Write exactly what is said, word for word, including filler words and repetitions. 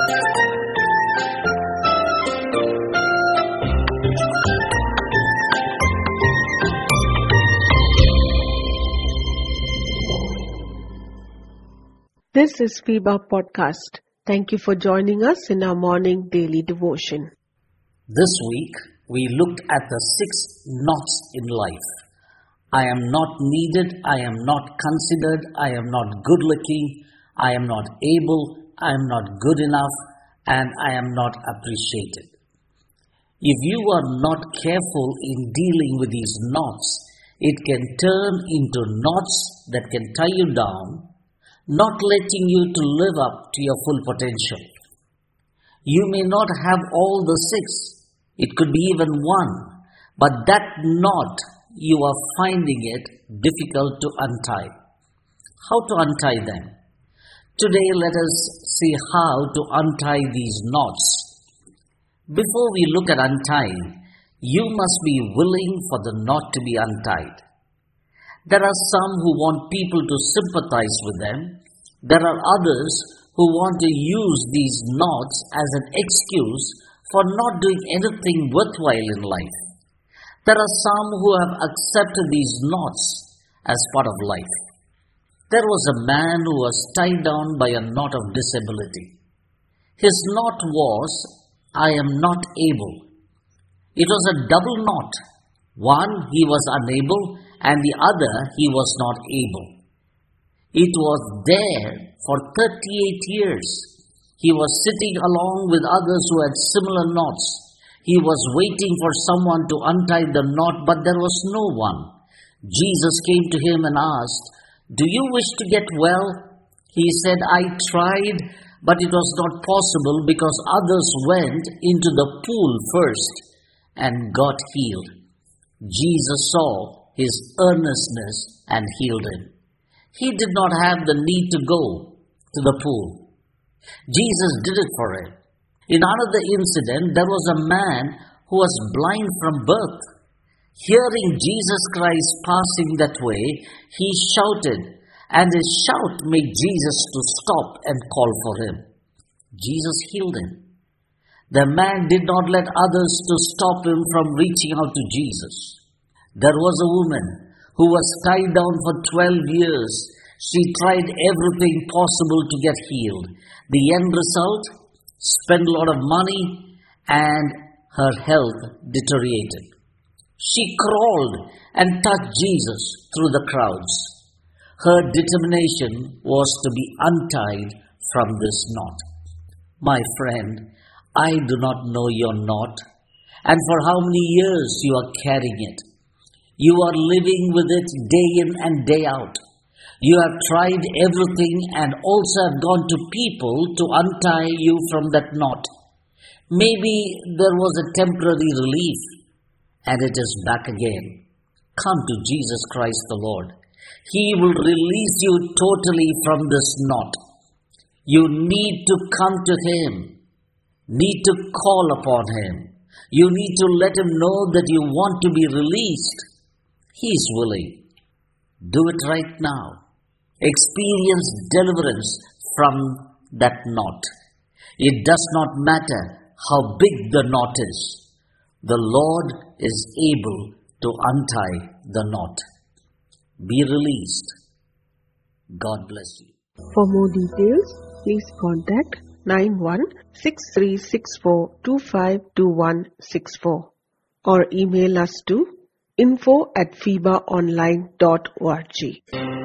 This is FIBA Podcast. Thank you for joining us in our morning daily devotion. This week, we looked at the six nots in life. I am not needed, I am not considered, I am not good looking, I am not able, I am not good enough, and I am not appreciated. If you are not careful in dealing with these knots, it can turn into knots that can tie you down, not letting you to live up to your full potential. You may not have all the six, it could be even one, but that knot, you are finding it difficult to untie. How to untie them? Today let us see how to untie these knots. Before we look at untying, you must be willing for the knot to be untied. There are some who want people to sympathize with them. There are others who want to use these knots as an excuse for not doing anything worthwhile in life. There are some who have accepted these knots as part of life. There was a man who was tied down by a knot of disability. His knot was, I am not able. It was a double knot. One, he was unable, and the other, he was not able. It was there for thirty-eight years. He was sitting along with others who had similar knots. He was waiting for someone to untie the knot, but there was no one. Jesus came to him and asked, "Do you wish to get well?" He said, "I tried, but it was not possible because others went into the pool first and got healed." Jesus saw his earnestness and healed him. He did not have the need to go to the pool. Jesus did it for him. In another incident, there was a man who was blind from birth. Hearing Jesus Christ passing that way, he shouted, and his shout made Jesus to stop and call for him. Jesus healed him. The man did not let others to stop him from reaching out to Jesus. There was a woman who was tied down for twelve years. She tried everything possible to get healed. The end result? Spent a lot of money and her health deteriorated. She crawled and touched Jesus through the crowds. Her determination was to be untied from this knot. My friend, I do not know your knot and for how many years you are carrying it. You are living with it day in and day out. You have tried everything and also have gone to people to untie you from that knot. Maybe there was a temporary relief and it is back again. Come to Jesus Christ the Lord. He will release you totally from this knot. You need to come to Him. Need to call upon Him. You need to let Him know that you want to be released. He is willing. Do it right now. Experience deliverance from that knot. It does not matter how big the knot is. The Lord is able to untie the knot. Be released. God bless you. For more details, please contact nine one six three six four two five two one six four or email us to info at fiba online dot org.